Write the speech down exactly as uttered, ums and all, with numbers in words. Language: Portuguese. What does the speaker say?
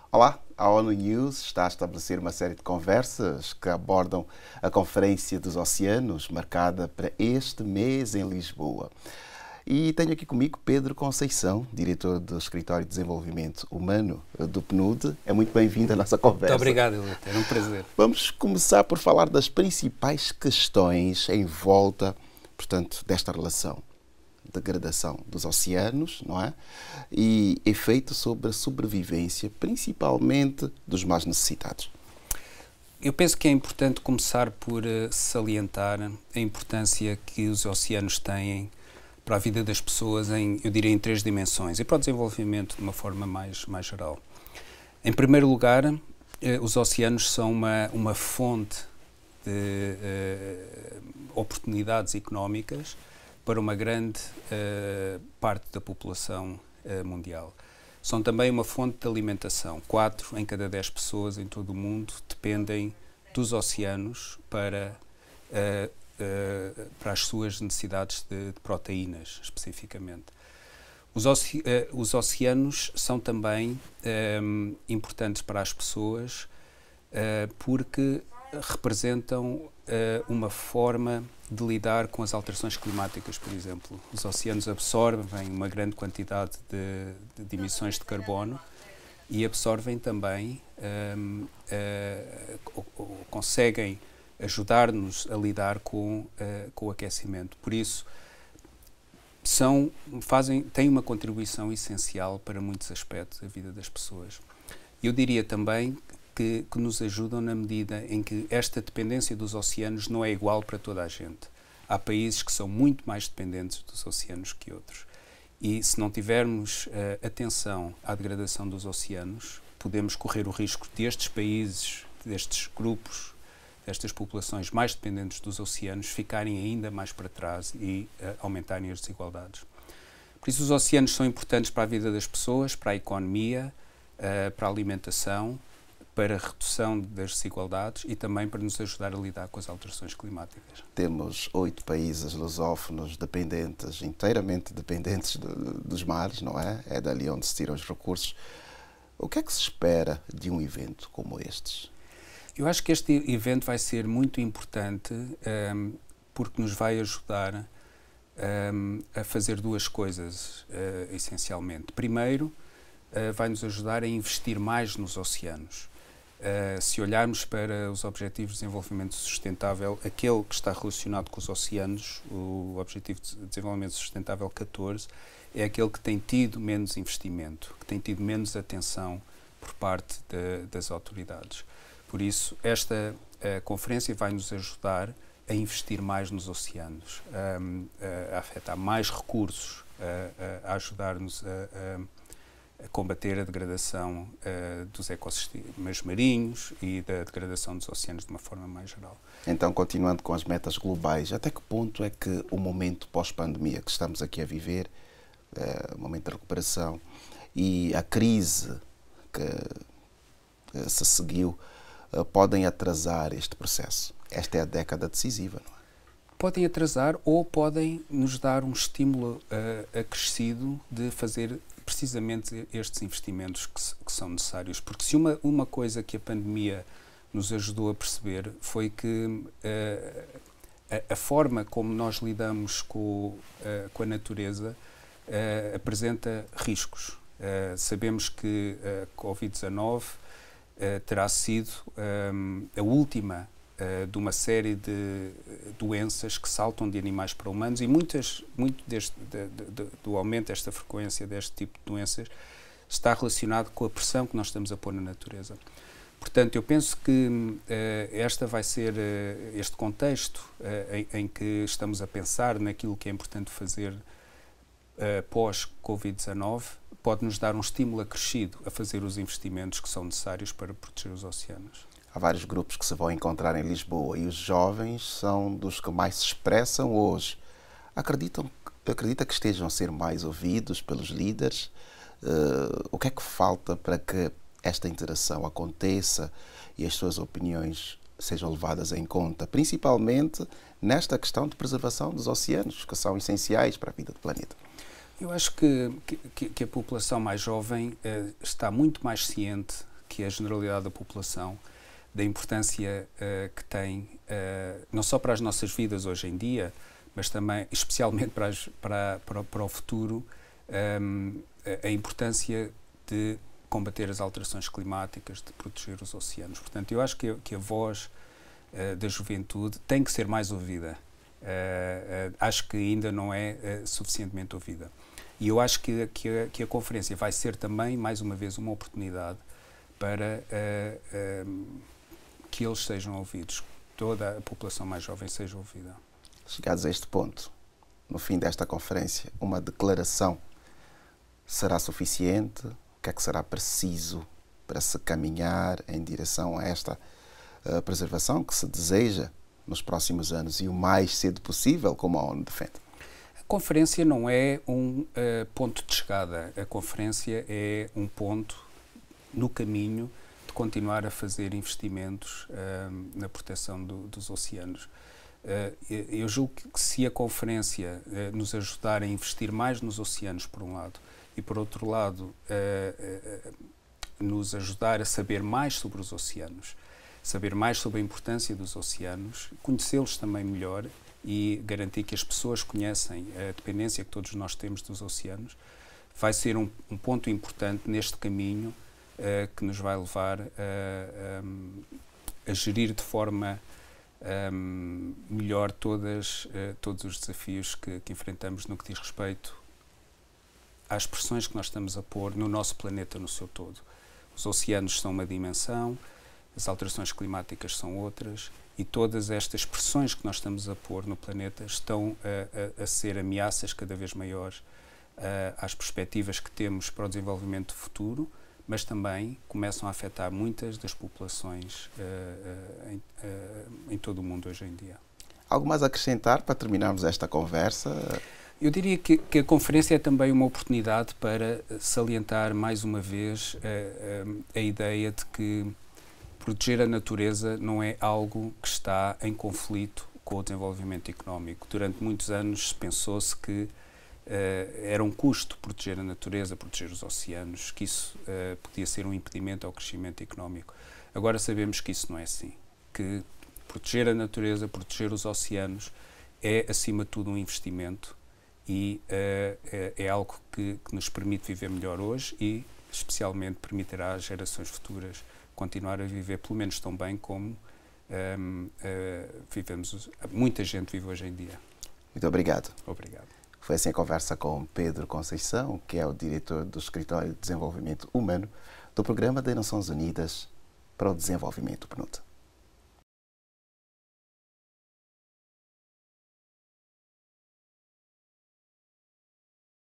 Olá, a ONU News está a estabelecer uma série de conversas que abordam a Conferência dos Oceanos, marcada para este mês em Lisboa. E tenho aqui comigo Pedro Conceição, diretor do Escritório de Desenvolvimento Humano do P N U D. É muito bem-vindo à nossa conversa. Muito obrigado, Eleutério. É um prazer. Vamos começar por falar das principais questões em volta, portanto, desta relação. Degradação dos oceanos, não é? E efeito sobre a sobrevivência, principalmente dos mais necessitados. Eu penso que é importante começar por salientar a importância que os oceanos têm para a vida das pessoas, em, eu diria, em três dimensões, e para o desenvolvimento de uma forma mais, mais geral. Em primeiro lugar, eh, os oceanos são uma, uma fonte de eh, oportunidades económicas para uma grande uh, parte da população uh, mundial. São também uma fonte de alimentação. Quatro em cada dez pessoas em todo o mundo dependem dos oceanos para, uh, uh, para as suas necessidades de, de proteínas, especificamente. Os, oce uh, os oceanos são também um, importantes para as pessoas uh, porque representam uh, uma forma de lidar com as alterações climáticas, por exemplo. Os oceanos absorvem uma grande quantidade de, de emissões de carbono e absorvem também, um, uh, ou, ou conseguem ajudar-nos a lidar com, uh, com o aquecimento. Por isso, são, fazem, têm uma contribuição essencial para muitos aspectos da vida das pessoas. Eu diria também Que, que nos ajudam na medida em que esta dependência dos oceanos não é igual para toda a gente. Há países que são muito mais dependentes dos oceanos que outros. E se não tivermos uh, atenção à degradação dos oceanos, podemos correr o risco destes países, destes grupos, destas populações mais dependentes dos oceanos ficarem ainda mais para trás e uh, aumentarem as desigualdades. Por isso os oceanos são importantes para a vida das pessoas, para a economia, uh, para a alimentação, para a redução das desigualdades e também para nos ajudar a lidar com as alterações climáticas. Temos oito países lusófonos dependentes, inteiramente dependentes de, dos mares, não é? É dali onde se tiram os recursos. O que é que se espera de um evento como este? Eu acho que este evento vai ser muito importante um, porque nos vai ajudar um, a fazer duas coisas, uh, essencialmente. Primeiro, uh, vai nos ajudar a investir mais nos oceanos. Uh, se olharmos para os Objetivos de Desenvolvimento Sustentável, aquele que está relacionado com os oceanos, o Objetivo de Desenvolvimento Sustentável catorze, é aquele que tem tido menos investimento, que tem tido menos atenção por parte de, das autoridades. Por isso, esta uh, conferência vai nos ajudar a investir mais nos oceanos, um, uh, a afetar mais recursos, uh, uh, a ajudar-nos a, a a combater a degradação uh, dos ecossistemas marinhos e da degradação dos oceanos de uma forma mais geral. Então, continuando com as metas globais, até que ponto é que o momento pós-pandemia que estamos aqui a viver, uh, o momento de recuperação e a crise que uh, se seguiu, uh, podem atrasar este processo? Esta é a década decisiva, não é? Podem atrasar ou podem nos dar um estímulo uh, acrescido de fazer precisamente estes investimentos que, que são necessários. Porque se uma, uma coisa que a pandemia nos ajudou a perceber foi que uh, a, a forma como nós lidamos com, uh, com a natureza uh, apresenta riscos. Uh, sabemos que a covid dezanove uh, terá sido um, a última Uh, de uma série de uh, doenças que saltam de animais para humanos e muitas, muito deste, de, de, de, do aumento desta frequência deste tipo de doenças está relacionado com a pressão que nós estamos a pôr na natureza. Portanto, eu penso que uh, esta vai ser, uh, este contexto uh, em, em que estamos a pensar naquilo que é importante fazer uh, pós-covid dezanove pode nos dar um estímulo acrescido a fazer os investimentos que são necessários para proteger os oceanos. Há vários grupos que se vão encontrar em Lisboa e os jovens são dos que mais se expressam hoje. Acreditam, acredita que estejam a ser mais ouvidos pelos líderes? Uh, o que é que falta para que esta interação aconteça e as suas opiniões sejam levadas em conta, principalmente nesta questão de preservação dos oceanos, que são essenciais para a vida do planeta? Eu acho que, que, que a população mais jovem uh, está muito mais ciente que a generalidade da população, da importância uh, que tem, uh, não só para as nossas vidas hoje em dia, mas também, especialmente para, as, para, para, para o futuro, um, a, a importância de combater as alterações climáticas, de proteger os oceanos. Portanto, eu acho que a, que a voz uh, da juventude tem que ser mais ouvida. Uh, uh, acho que ainda não é uh, suficientemente ouvida. E eu acho que, que, a, que a conferência vai ser também, mais uma vez, uma oportunidade para uh, uh, que eles sejam ouvidos, toda a população mais jovem seja ouvida. Chegados a este ponto, no fim desta conferência, uma declaração será suficiente? O que é que será preciso para se caminhar em direção a esta uh, preservação que se deseja nos próximos anos e o mais cedo possível, como a ONU defende? A conferência não é um uh, ponto de chegada. A conferência é um ponto no caminho de continuar a fazer investimentos uh, na proteção do, dos oceanos. Uh, eu julgo que se a conferência uh, nos ajudar a investir mais nos oceanos, por um lado, e por outro lado, uh, uh, nos ajudar a saber mais sobre os oceanos, saber mais sobre a importância dos oceanos, conhecê-los também melhor e garantir que as pessoas conhecem a dependência que todos nós temos dos oceanos, vai ser um, um ponto importante neste caminho uh, que nos vai levar a, um, a gerir de forma um, melhor todas, uh, todos os desafios que, que enfrentamos no que diz respeito às pressões que nós estamos a pôr no nosso planeta no seu todo. Os oceanos são uma dimensão, as alterações climáticas são outras, e todas estas pressões que nós estamos a pôr no planeta estão a, a, a ser ameaças cada vez maiores uh, às perspectivas que temos para o desenvolvimento futuro, mas também começam a afetar muitas das populações uh, uh, em, uh, em todo o mundo hoje em dia. Algo mais a acrescentar para terminarmos esta conversa? Eu diria que, que a conferência é também uma oportunidade para salientar mais uma vez a, a, a ideia de que proteger a natureza não é algo que está em conflito com o desenvolvimento económico. Durante muitos anos pensou-se que uh, era um custo proteger a natureza, proteger os oceanos, que isso uh, podia ser um impedimento ao crescimento económico. Agora sabemos que isso não é assim, que proteger a natureza, proteger os oceanos é, acima de tudo, um investimento e uh, é, é algo que, que nos permite viver melhor hoje e, especialmente, permitirá às gerações futuras continuar a viver pelo menos tão bem como um, uh, vivemos, muita gente vive hoje em dia. Muito obrigado. Obrigado. Foi assim a conversa com Pedro Conceição, que é o diretor do Escritório de Desenvolvimento Humano do Programa das Nações Unidas para o Desenvolvimento, P N U D.